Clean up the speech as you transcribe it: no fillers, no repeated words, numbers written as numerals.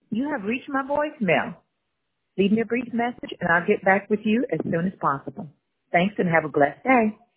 You have reached my voicemail. Leave me a brief message and I'll get back with you as soon as possible. Thanks and have a blessed day.